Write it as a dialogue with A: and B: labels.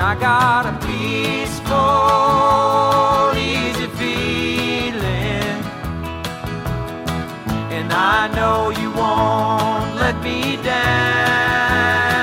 A: I got a peaceful, easy feeling, and I know you won't let me down.